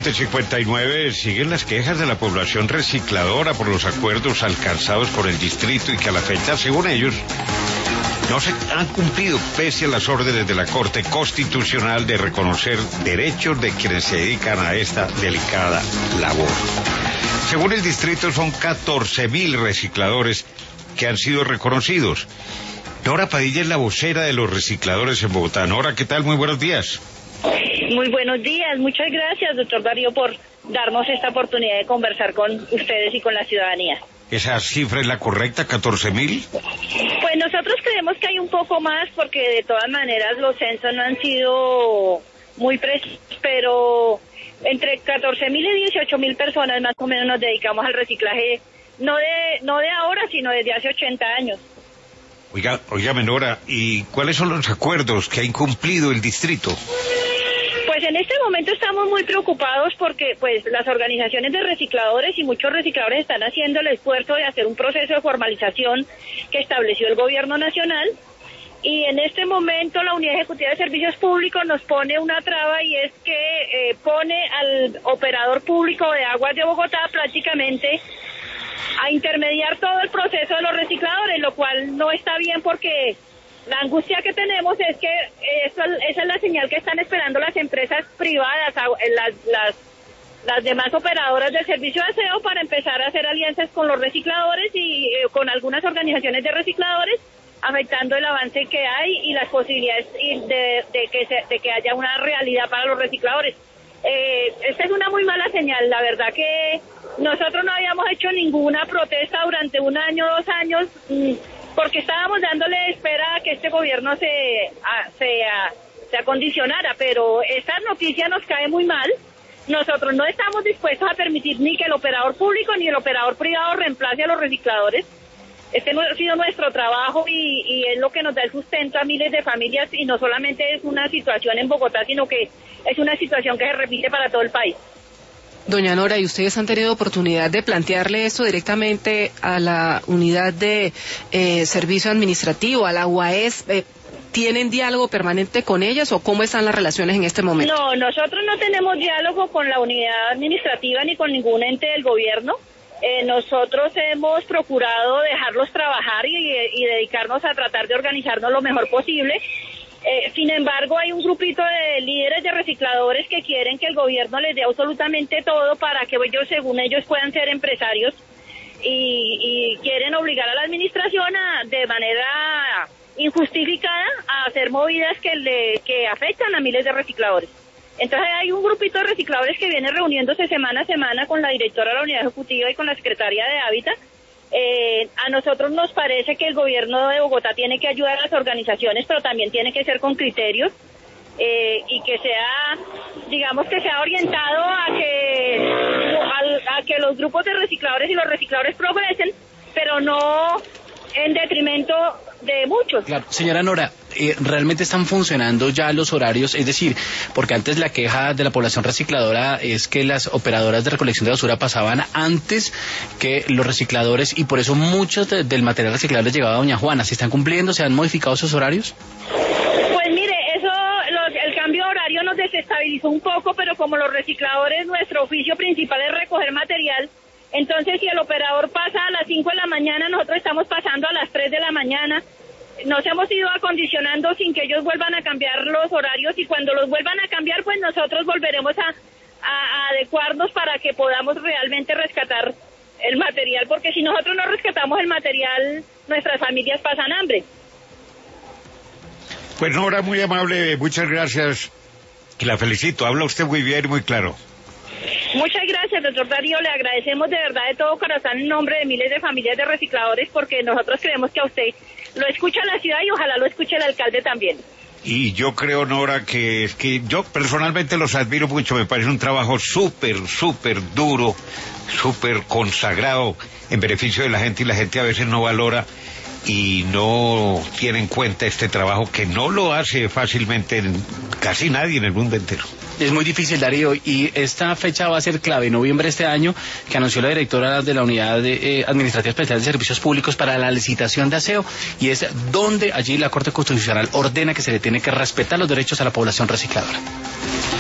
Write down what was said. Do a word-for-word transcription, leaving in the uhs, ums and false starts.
siete cincuenta y nueve, siguen las quejas de la población recicladora por los acuerdos alcanzados por el distrito y que a la fecha, según ellos, no se han cumplido pese a las órdenes de la Corte Constitucional de reconocer derechos de quienes se dedican a esta delicada labor. Según el distrito, son catorce mil recicladores que han sido reconocidos. Nora Padilla es la vocera de los recicladores en Bogotá. Nora, ¿qué tal? Muy buenos días. Muy buenos días. Muchas gracias, doctor Darío, por darnos esta oportunidad de conversar con ustedes y con la ciudadanía. ¿Esa cifra es la correcta, catorce mil? Pues nosotros creemos que hay un poco más porque de todas maneras los censos no han sido muy precisos, pero entre catorce mil y dieciocho mil personas más o menos nos dedicamos al reciclaje, no de no de ahora, sino desde hace ochenta años. Oiga, oiga, Nora, ¿y cuáles son los acuerdos que ha incumplido el distrito? Pues en este momento estamos muy preocupados porque pues las organizaciones de recicladores y muchos recicladores están haciendo el esfuerzo de hacer un proceso de formalización que estableció el gobierno nacional, y en este momento la Unidad Ejecutiva de Servicios Públicos nos pone una traba, y es que eh, pone al operador público de Aguas de Bogotá prácticamente a intermediar todo el proceso de los recicladores, lo cual no está bien porque la angustia que tenemos es que eso, esa es la señal que están esperando las empresas privadas, las, las, las demás operadoras del servicio de aseo, para empezar a hacer alianzas con los recicladores y eh, con algunas organizaciones de recicladores, afectando el avance que hay y las posibilidades de, de, que, se, de que haya una realidad para los recicladores. Eh, esta es una muy mala señal. La verdad que nosotros no habíamos hecho ninguna protesta durante un año, dos años, mmm, porque estábamos dándole espera a que este gobierno se, a, se, a, se acondicionara, pero esta noticia nos cae muy mal. Nosotros no estamos dispuestos a permitir ni que el operador público ni el operador privado reemplace a los recicladores. Este ha sido nuestro trabajo y, y es lo que nos da el sustento a miles de familias, y no solamente es una situación en Bogotá, sino que es una situación que se repite para todo el país. Doña Nora, ¿y ustedes han tenido oportunidad de plantearle esto directamente a la unidad de eh, servicio administrativo, a la U A E S? Eh, ¿Tienen diálogo permanente con ellas o cómo están las relaciones en este momento? No, nosotros no tenemos diálogo con la unidad administrativa ni con ningún ente del gobierno. Eh, nosotros hemos procurado dejarlos trabajar y, y dedicarnos a tratar de organizarnos lo mejor posible. Eh, sin embargo, hay un grupito de líderes de recicladores que quieren que el gobierno les dé absolutamente todo para que ellos, según ellos, puedan ser empresarios, y, y quieren obligar a la administración a, de manera injustificada, a hacer movidas que, le, que afectan a miles de recicladores. Entonces hay un grupito de recicladores que viene reuniéndose semana a semana con la directora de la unidad ejecutiva y con la secretaria de Hábitat. Eh, a nosotros nos parece que el gobierno de Bogotá tiene que ayudar a las organizaciones, pero también tiene que ser con criterios, eh, y que sea, digamos que sea orientado a que, a, a que los grupos de recicladores y los recicladores progresen, pero no en detrimento de muchos. Claro, señora Nora, eh, ¿realmente están funcionando ya los horarios? Es decir, porque antes la queja de la población recicladora es que las operadoras de recolección de basura pasaban antes que los recicladores, y por eso muchos de, del material reciclable les llegaba a doña Juana. ¿Se están cumpliendo? ¿Se han modificado esos horarios? Pues mire, eso, los, el cambio de horario nos desestabilizó un poco, pero como los recicladores, nuestro oficio principal es recoger material. Entonces, si el operador pasa a las cinco de la mañana, nosotros estamos pasando a las tres de la mañana. Nos hemos ido acondicionando sin que ellos vuelvan a cambiar los horarios, y cuando los vuelvan a cambiar, pues nosotros volveremos a, a, a adecuarnos para que podamos realmente rescatar el material, porque si nosotros no rescatamos el material, nuestras familias pasan hambre. Pues Nora, muy amable, muchas gracias, y la felicito. Habla usted muy bien y muy claro. Muchas gracias, doctor Darío. Le agradecemos de verdad de todo corazón en nombre de miles de familias de recicladores, porque nosotros creemos que a usted lo escucha la ciudad y ojalá lo escuche el alcalde también. Y yo creo, Nora, que es que yo personalmente los admiro mucho. Me parece un trabajo súper, súper duro, súper consagrado en beneficio de la gente, y la gente a veces no valora y no tiene en cuenta este trabajo que no lo hace fácilmente en casi nadie en el mundo entero. Es muy difícil, Darío, y esta fecha va a ser clave, noviembre de este año, que anunció la directora de la Unidad de, eh, Administrativa Especial de Servicios Públicos para la licitación de aseo, y es donde allí la Corte Constitucional ordena que se le tiene que respetar los derechos a la población recicladora.